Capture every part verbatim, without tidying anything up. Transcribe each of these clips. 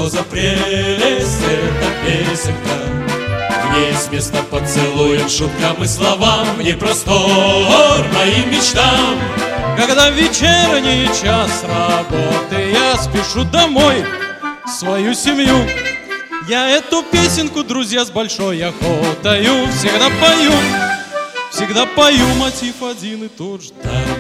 что за прелесть эта песенка. В ней есть место поцелуям, шуткам и словам, в ней простор моим мечтам. Когда в вечерний час работы я спешу домой в свою семью, я эту песенку, друзья, с большой охотою всегда пою, всегда пою мотив один и тот же.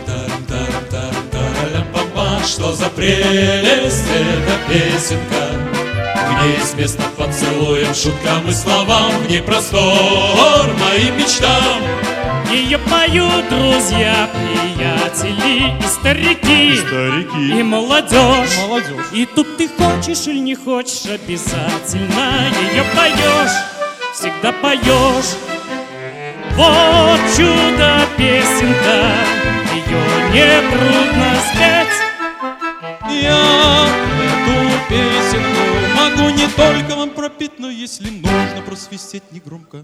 Что за прелесть эта песенка. В ней есть место поцелуям, шуткам и словам, в ней простор моим мечтам. Ее поют друзья, приятели и старики, Старики и молодежь. молодежь. И тут ты хочешь или не хочешь, обязательно ее поешь, всегда поешь. Вот чудо-песенка, ее нетрудно спеть. Я эту песенку могу не только вам пропеть, но если нужно просвистеть негромко.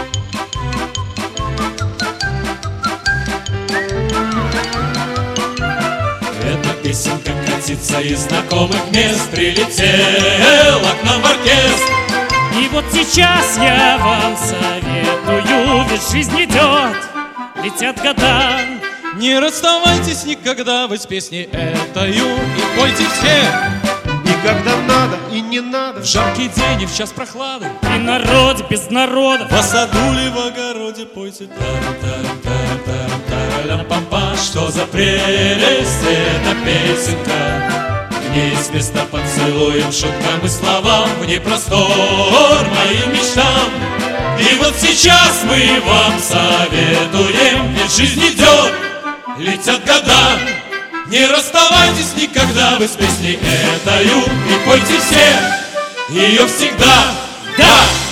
Эта песенка катится из знакомых мест, прилетела к нам в оркестр. И вот сейчас я вам советую, ведь жизнь идет, летят года. Не расставайтесь никогда вы с песней этою и пойте все. И когда надо, и не надо. В жаркий день и в час прохлады, И народ без народа. В саду ли в огороде пойте. Тарам-пам-пам, что за прелесть эта песенка. В ней есть место поцелуям, шуткам и словам, в ней простор моим мечтам. И вот сейчас мы вам советуем, ведь жизнь идет, летят года. Не расставайтесь никогда вы с песней этою и пойте все ее всегда. Да!